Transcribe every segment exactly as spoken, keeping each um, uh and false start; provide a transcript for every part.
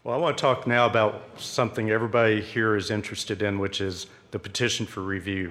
Well, I want to talk now about something everybody here is interested in, which is the petition for review.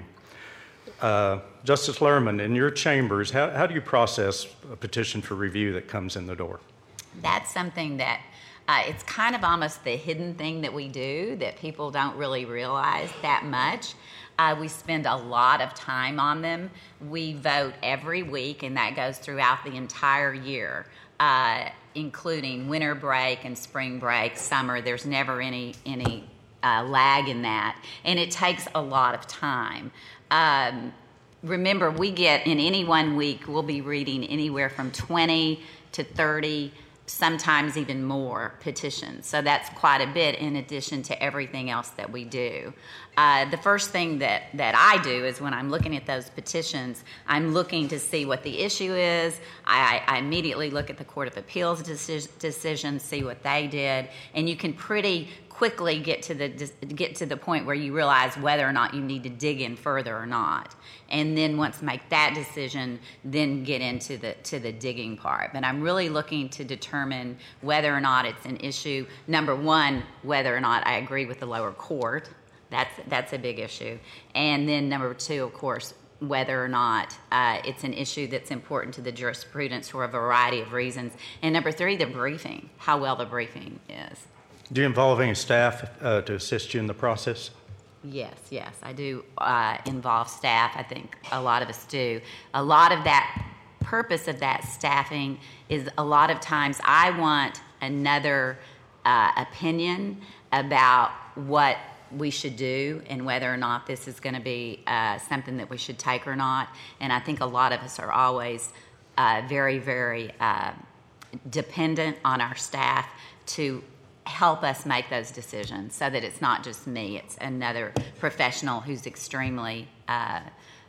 Uh, Justice Lerman, in your chambers, how, how do you process a petition for review that comes in the door? That's something that uh, it's kind of almost the hidden thing that we do that people don't really realize that much. Uh, we spend a lot of time on them. We vote every week, and that goes throughout the entire year, uh, including winter break and spring break, summer. There's never any any uh, lag in that, and it takes a lot of time. Um, remember, we get, in any one week, we'll be reading anywhere from twenty to thirty, sometimes even more petitions. So that's quite a bit in addition to everything else that we do. Uh, the first thing that, that I do is when I'm looking at those petitions, I'm looking to see what the issue is. I, I immediately look at the Court of Appeals decision, decision, see what they did, and you can pretty quickly get to the get to the point where you realize whether or not you need to dig in further or not. And then once make that decision, then get into the to the digging part. But I'm really looking to determine whether or not it's an issue. Number one, whether or not I agree with the lower court. That's that's a big issue. And then number two, of course, whether or not uh, it's an issue that's important to the jurisprudence for a variety of reasons. And number three, the briefing, how well the briefing is. Do you involve any staff uh, to assist you in the process? Yes, yes, I do uh, involve staff. I think a lot of us do. A lot of that purpose of that staffing is a lot of times I want another uh, opinion about what we should do and whether or not this is going to be uh, something that we should take or not. And I think a lot of us are always uh, very, very uh, dependent on our staff to help us make those decisions so that it's not just me, it's another professional who's extremely uh,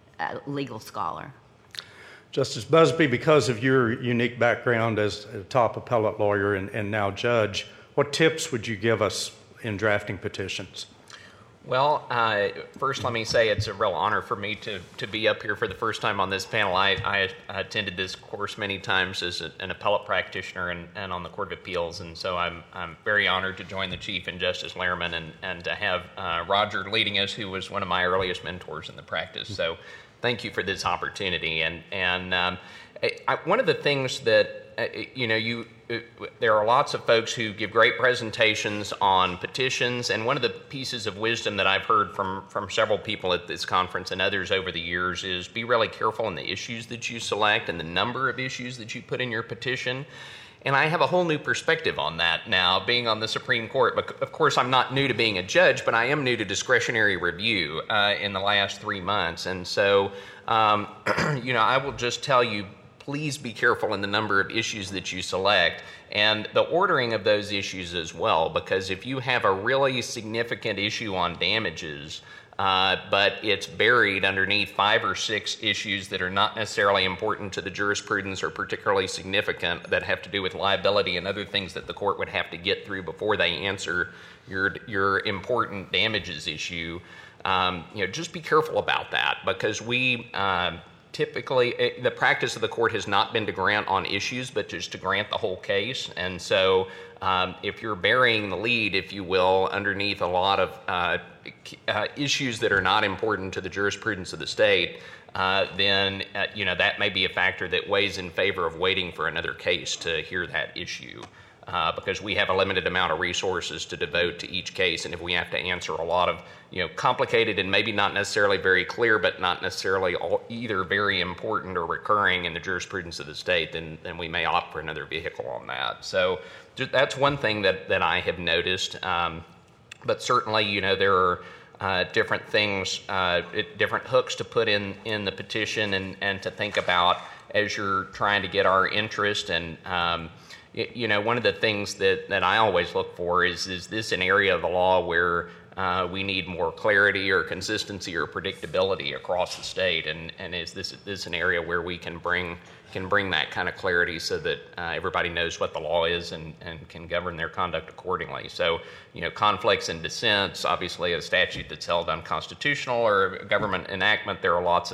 a legal scholar. Justice Busby, because of your unique background as a top appellate lawyer and, and now judge, what tips would you give us in drafting petitions? Well, uh, first let me say it's a real honor for me to, to be up here for the first time on this panel. I, I attended this course many times as a, an appellate practitioner and, and on the Court of Appeals, and so I'm I'm very honored to join the Chief and Justice Lerman and, and to have uh, Roger leading us, who was one of my earliest mentors in the practice. So thank you for this opportunity. And, and um, I, one of the things that, uh, you know, you uh, there are lots of folks who give great presentations on petitions, and one of the pieces of wisdom that I've heard from, from several people at this conference and others over the years is be really careful in the issues that you select and the number of issues that you put in your petition. And I have a whole new perspective on that now, being on the Supreme Court. But of course, I'm not new to being a judge, but I am new to discretionary review uh, in the last three months. And so, um, you know, I will just tell you, please be careful in the number of issues that you select and the ordering of those issues as well, because if you have a really significant issue on damages, uh, but it's buried underneath five or six issues that are not necessarily important to the jurisprudence or particularly significant that have to do with liability and other things that the court would have to get through before they answer your your important damages issue, um, you know, just be careful about that, because we uh, typically, it, the practice of the court has not been to grant on issues, but just to grant the whole case. And so um, if you're burying the lead, if you will, underneath a lot of uh, uh, issues that are not important to the jurisprudence of the state, uh, then uh, you know that may be a factor that weighs in favor of waiting for another case to hear that issue. Uh, because we have a limited amount of resources to devote to each case, and if we have to answer a lot of, you know, complicated and maybe not necessarily very clear, but not necessarily all, either very important or recurring in the jurisprudence of the state, then then we may opt for another vehicle on that. So that's one thing that, that I have noticed. Um, but certainly, you know, there are uh, different things, uh, different hooks to put in, in the petition and, and to think about as you're trying to get our interest. And um, you know, one of the things that, that I always look for is, is this an area of the law where uh, we need more clarity or consistency or predictability across the state, and, and is this, this an area where we can bring can bring that kind of clarity so that uh, everybody knows what the law is and, and can govern their conduct accordingly. So, you know, conflicts and dissents, obviously a statute that's held unconstitutional or a government enactment, there are lots of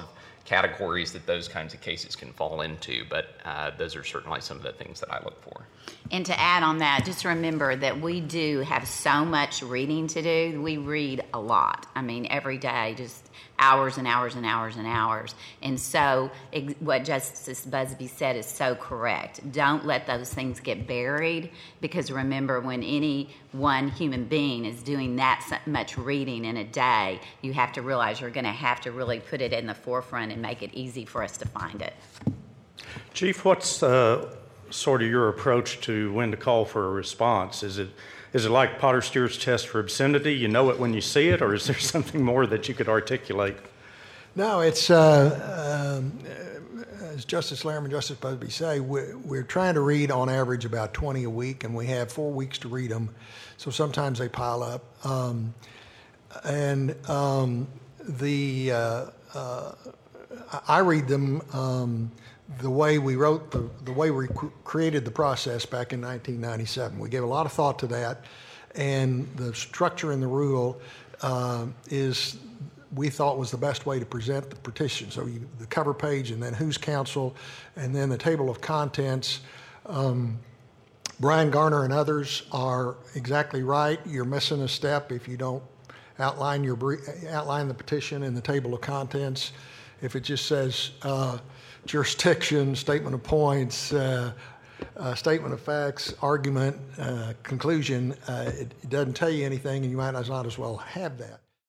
categories that those kinds of cases can fall into, but uh, those are certainly some of the things that I look for. And to add on that, just remember that we do have so much reading to do. We read a lot. I mean, every day, just hours and hours and hours and hours. And so ex- what Justice Busby said is so correct. Don't let those things get buried, because remember, when any one human being is doing that so much reading in a day, you have to realize you're going to have to really put it in the forefront and make it easy for us to find it. Chief, what's uh, sort of your approach to when to call for a response? Is it is it like Potter Stewart's test for obscenity? You know it when you see it, or is there something more that you could articulate? No, it's uh, um, as Justice Lerman and Justice Busby say, we're, we're trying to read on average about twenty a week, and we have four weeks to read them, so sometimes they pile up. Um, and um, the uh, uh, I read them um, the way we wrote the the way we cr- created the process back in nineteen ninety-seven. We gave a lot of thought to that, and the structure in the rule uh, is we thought was the best way to present the petition. So you, the cover page, and then who's counsel, and then the table of contents. Um, Brian Garner and others are exactly right. You're missing a step if you don't outline your outline the petition in the table of contents. If it just says uh, jurisdiction, statement of points, uh, uh, statement of facts, argument, uh, conclusion, uh, it, it doesn't tell you anything, and you might not as well have that.